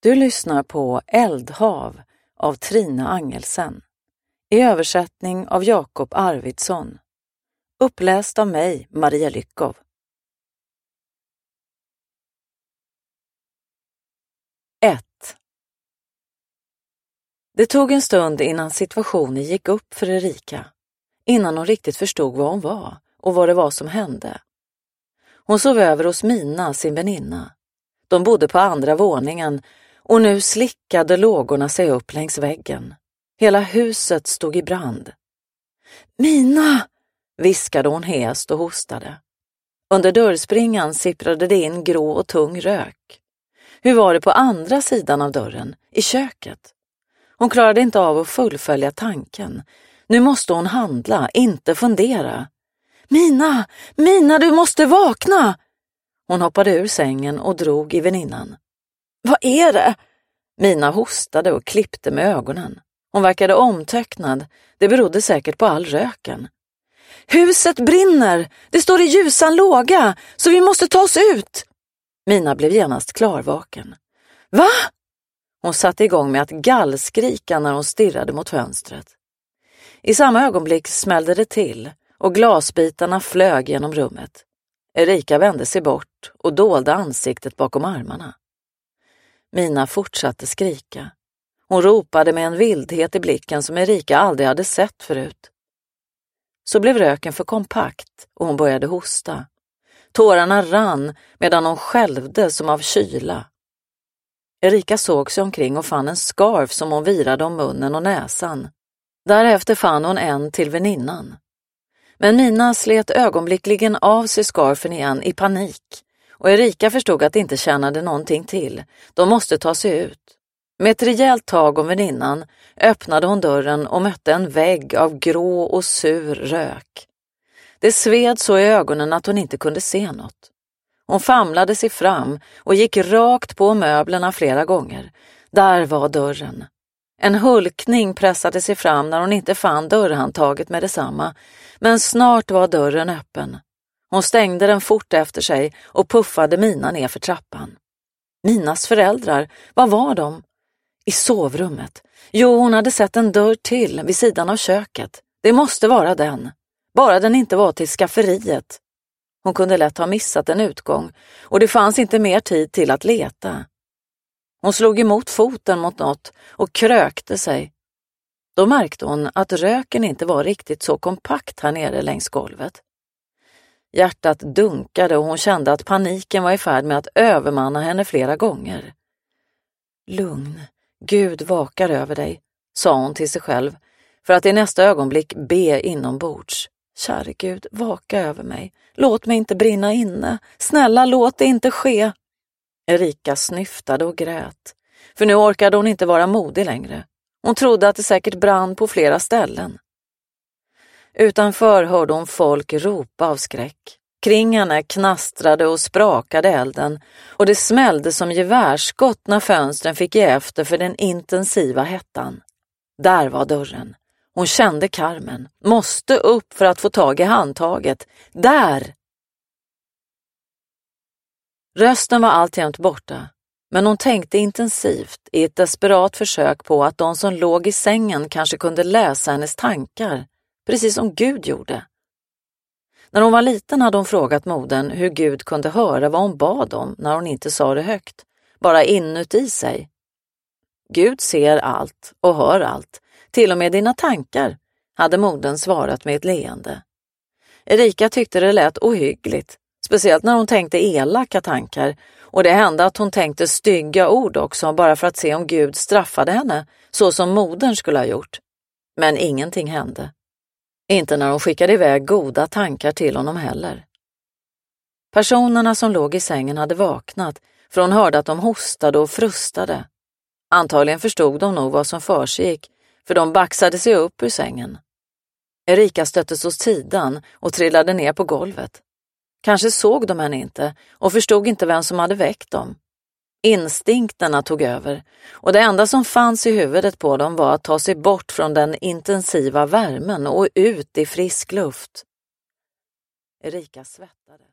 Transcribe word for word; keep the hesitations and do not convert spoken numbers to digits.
Du lyssnar på Eldhav av Trina Angelsen. I översättning av Jakob Arvidsson. Uppläst av mig, Maria Lyckov. ett. Det tog en stund innan situationen gick upp för Erika. Innan hon riktigt förstod vad hon var och vad det var som hände. Hon sov över hos Mina, sin väninna. De bodde på andra våningen och nu slickade lågorna sig upp längs väggen. Hela huset stod i brand. Mina! Viskade hon häst och hostade. Under dörrspringan sipprade det in grå och tung rök. Hur var det på andra sidan av dörren, i köket? Hon klarade inte av att fullfölja tanken. Nu måste hon handla, inte fundera. Mina! Mina, du måste vakna! Hon hoppade ur sängen och drog i väninnan. Vad är det? Mina hostade och klippte med ögonen. Hon verkade omtöcknad. Det berodde säkert på all röken. Huset brinner! Det står i ljusan låga, så vi måste ta oss ut! Mina blev genast klarvaken. Va? Hon satte igång med att gallskrika när hon stirrade mot fönstret. I samma ögonblick smällde det till och glasbitarna flög genom rummet. Erika vände sig bort och dolde ansiktet bakom armarna. Mina fortsatte skrika. Hon ropade med en vildhet i blicken som Erika aldrig hade sett förut. Så blev röken för kompakt och hon började hosta. Tårarna rann medan hon skälvde som av kyla. Erika såg sig omkring och fann en scarf som hon virade om munnen och näsan. Därefter fann hon en till väninnan. Men Mina slet ögonblickligen av sig scarfen igen i panik. Och Erika förstod att det inte tjänade någonting till. De måste ta sig ut. Med ett rejält tag om väninnan öppnade hon dörren och mötte en vägg av grå och sur rök. Det sved så i ögonen att hon inte kunde se något. Hon famlade sig fram och gick rakt på möblerna flera gånger. Där var dörren. En hulkning pressade sig fram när hon inte fann dörrhandtaget med detsamma, men snart var dörren öppen. Hon stängde den fort efter sig och puffade Mina ner för trappan. Minas föräldrar, vad var de? I sovrummet. Jo, hon hade sett en dörr till vid sidan av köket. Det måste vara den. Bara den inte var till skafferiet. Hon kunde lätt ha missat en utgång och det fanns inte mer tid till att leta. Hon slog emot foten mot något och krökte sig. Då märkte hon att röken inte var riktigt så kompakt här nere längs golvet. Hjärtat dunkade och hon kände att paniken var i färd med att övermanna henne flera gånger. Lugn, Gud vakar över dig, sa hon till sig själv, för att i nästa ögonblick be inombords. Käre Gud, vaka över mig. Låt mig inte brinna inne. Snälla, låt det inte ske. Erika snyftade och grät, för nu orkade hon inte vara modig längre. Hon trodde att det säkert brann på flera ställen. Utanför hörde hon folk ropa av skräck. Kring henne knastrade och sprakade elden och det smällde som gevärsskott när fönstren fick ge efter för den intensiva hettan. Där var dörren. Hon kände karmen. Måste upp för att få tag i handtaget. Där! Rösten var alltjämt borta, men hon tänkte intensivt i ett desperat försök på att de som låg i sängen kanske kunde läsa hennes tankar, precis som Gud gjorde. När hon var liten hade hon frågat modern hur Gud kunde höra vad hon bad om när hon inte sa det högt, bara inuti sig. Gud ser allt och hör allt, till och med dina tankar, hade modern svarat med ett leende. Erika tyckte det lät ohyggligt, speciellt när hon tänkte elaka tankar, och det hände att hon tänkte stygga ord också bara för att se om Gud straffade henne, så som modern skulle ha gjort. Men ingenting hände. Inte när hon skickade iväg goda tankar till honom heller. Personerna som låg i sängen hade vaknat, för hon hörde att de hostade och frustade. Antagligen förstod de nog vad som försiggick, för de baxade sig upp ur sängen. Erika stöttes åt sidan och trillade ner på golvet. Kanske såg de henne inte och förstod inte vem som hade väckt dem. Instinkterna tog över och det enda som fanns i huvudet på dem var att ta sig bort från den intensiva värmen och ut i frisk luft. Erika svettade.